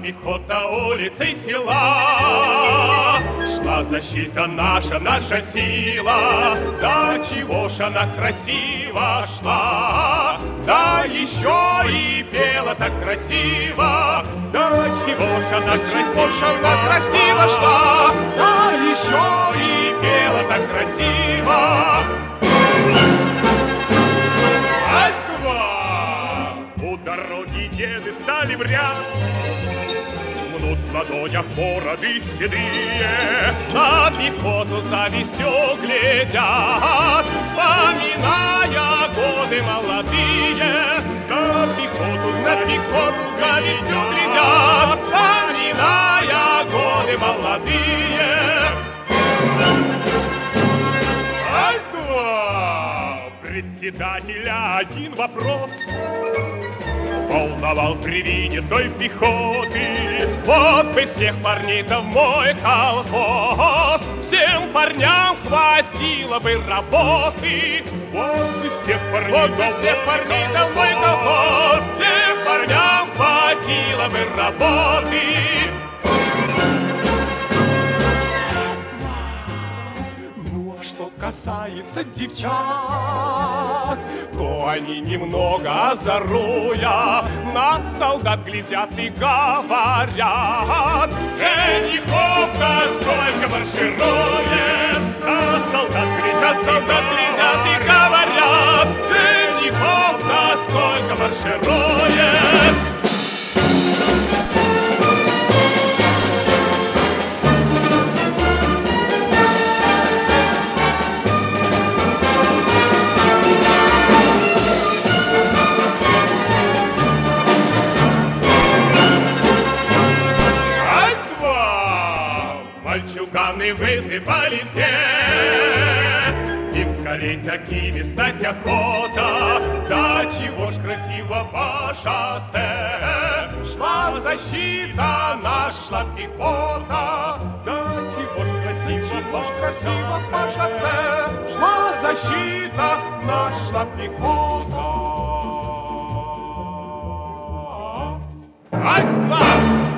пехота улицей села. Шла защита наша, наша сила, да чего ж она красиво шла, да еще и пела так красиво, да чего ж она красиво шла, да еще и пела так красиво. Альтва! У дороги деды стали в ряд, мнут в ладонях бороды седые, на пехоту завистью глядят, вспоминая годы молодые. На пехоту завистью глядят, вспоминая годы молодые. Альтва! Председателя один вопрос волновал при виде той пехоты. Вот бы всех парней-то в мой колхоз, всем парням хватило бы работы. Вот бы всех парней-то в мой колхоз, всем парням хватило бы работы. Ну а что касается девчат, то они немного озоруя на солдат глядят и говорят: женихов-то сколько марширует. На солдат глядят и говорят: женихов-то сколько марширует. Мальчуганы высыпали все, им скорей такими стать охота. Да чего ж красиво по шоссе шла защита, наша шла пехота. Да чего ж красиво по шоссе шла защита, наша шла пехота. Альтва!